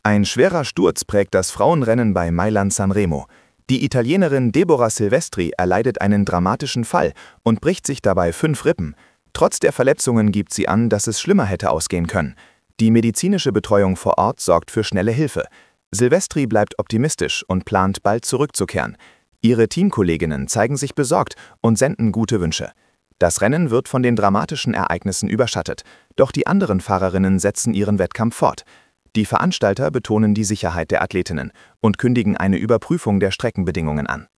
Ein schwerer Sturz prägt das Frauenrennen bei Mailand-San Remo. Die Italienerin Deborah Silvestri erleidet einen dramatischen Fall und bricht sich dabei 5 Rippen. Trotz der Verletzungen gibt sie an, dass es schlimmer hätte ausgehen können. Die medizinische Betreuung vor Ort sorgt für schnelle Hilfe. Silvestri bleibt optimistisch und plant, bald zurückzukehren. Ihre Teamkolleginnen zeigen sich besorgt und senden gute Wünsche. Das Rennen wird von den dramatischen Ereignissen überschattet, doch die anderen Fahrerinnen setzen ihren Wettkampf fort. Die Veranstalter betonen die Sicherheit der Athletinnen und kündigen eine Überprüfung der Streckenbedingungen an.